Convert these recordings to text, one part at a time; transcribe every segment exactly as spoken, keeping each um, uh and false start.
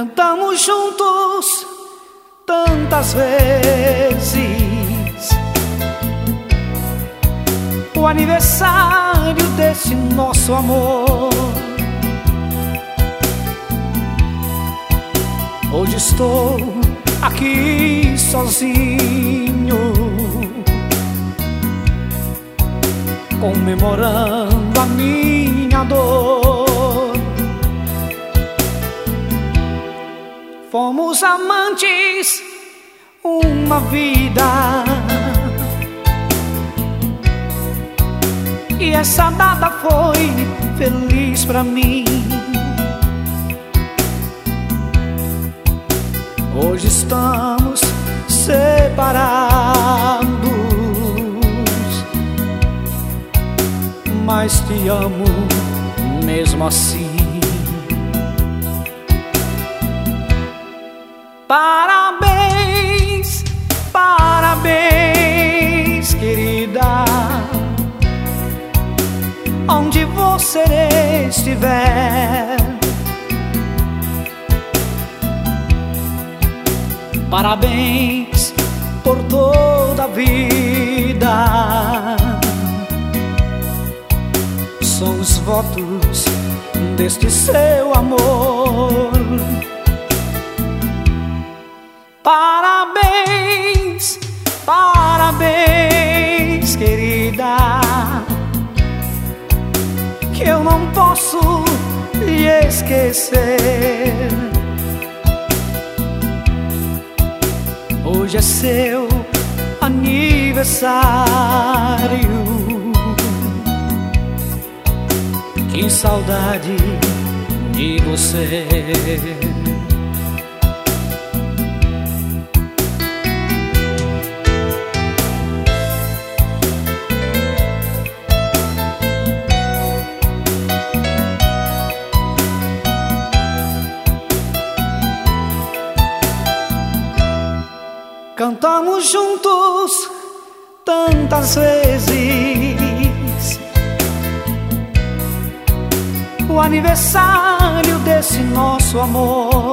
Cantamos juntos tantas vezes o aniversário desse nosso amor. Hoje estou aqui sozinho, comemorando a minha dor. Fomos amantes uma vida, e essa data foi feliz pra mim. Hoje estamos separados, mas te amo mesmo assim. Parabéns, parabéns, querida, onde você estiver. Parabéns por toda a vida, são os votos deste seu amor. Parabéns, parabéns, querida, que eu não posso lhe esquecer. Hoje é seu aniversário, que saudade de você. Cantamos juntos tantas vezes o aniversário desse nosso amor.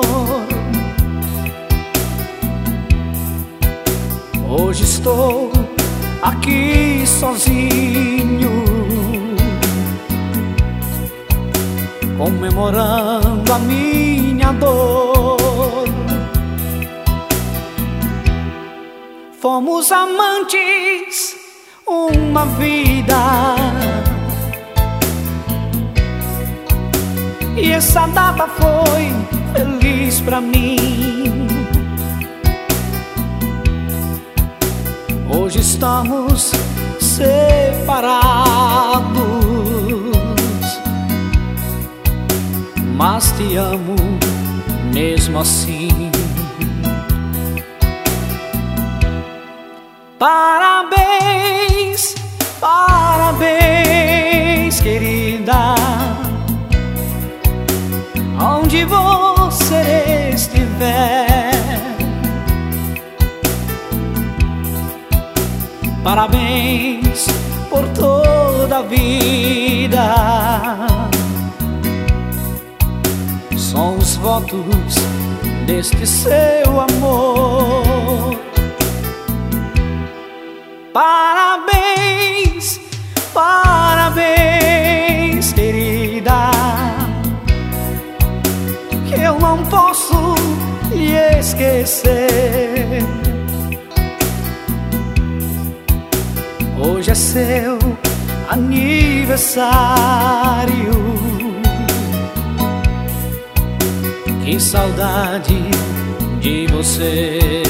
Hoje estou aqui sozinho, comemorando a minha dor. Fomos amantes uma vida, e essa data foi feliz pra mim. Hoje estamos separados, mas te amo mesmo assim. Parabéns, parabéns, querida, onde você estiver. Parabéns por toda a vida, são os votos deste seu amor. Parabéns, parabéns, querida, que eu não posso lhe esquecer. Hoje é seu aniversário, que saudade de você.